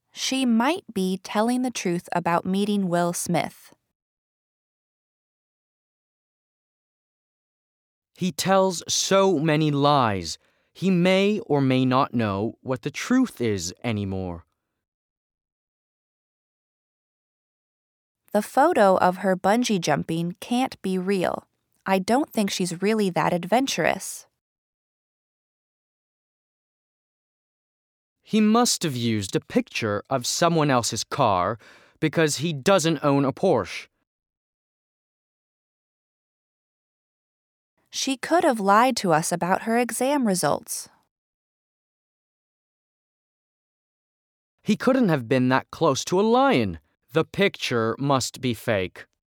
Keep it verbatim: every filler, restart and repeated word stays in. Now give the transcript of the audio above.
She might be telling the truth about meeting Will Smith. He tells so many lies. He may or may not know what the truth is anymore. The photo of her bungee jumping can't be real. I don't think she's really that adventurous. He must have used a picture of someone else's car because he doesn't own a Porsche. She could have lied to us about her exam results. He couldn't have been that close to a lion. The picture must be fake.